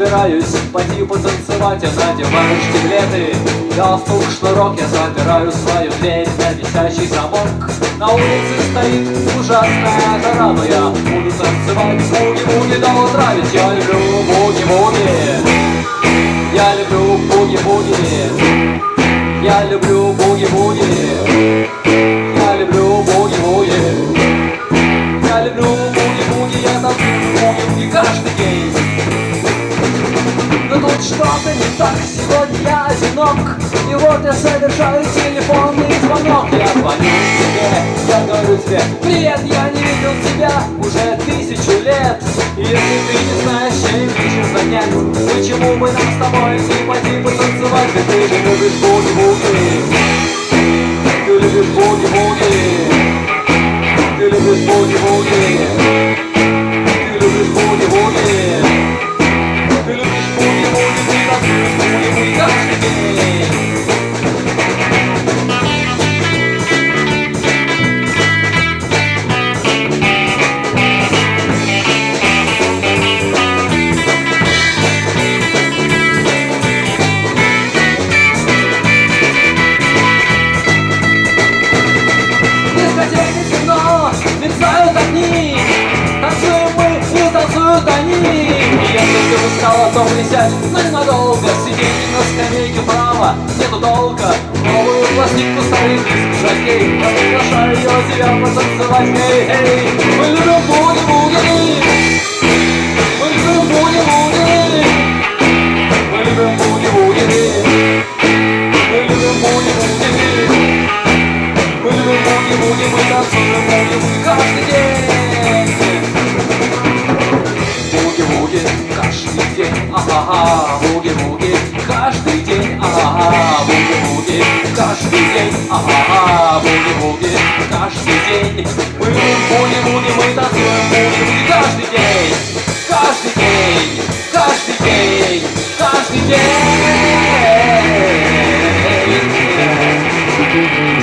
собираюсь пойти потанцевать. Я надеваю штиблеты, галстук, шнурок. Я запираю свою дверь на висящий замок. На улице стоит ужасная жара, но я буду танцевать буги-буги до утра. Ведь я люблю буги-буги. Я люблю буги-буги. Я люблю буги-буги. Я люблю буги-буги. Я люблю буги-буги. Я танцую буги-буги каждый день. Но тут что-то не так, сегодня я одинок. И вот я совершаю телефонный звонок. Я звоню тебе, я говорю тебе: привет, я не видел тебя уже 1000 лет. И если ты не знаешь, чем ищешь занять, почему бы нам с тобой не пойти потанцевать? Ведь ты же любишь буги-буги. Ты любишь буги-буги. Ты любишь буги-буги. Ты любишь буги-буги. Ты любишь буги-буги. Ты танцуешь буги-буги каждый день. Мерцают огни, танцуем мы, не танцуют они. И если ты устала, то присядь, но ненадолго. Сиденье на скамейке право, нету толка. Новую пластинку старых дискожокей, я приглашаю ее тебя потанцевать. Эй, мы любим буги-буги. Мы любим буги-буги. Мы любим буги-буги. Мы любим буги-буги. Мы любим буги-буги, мы танцуем буги-буги каждый день. Буги-буги каждый день, ага, буги-буги каждый день, ага, буги-буги каждый день, ага, буги-буги каждый день. Мы любим буги-буги, мы танцуем буги-буги каждый день, каждый день, каждый день, каждый день.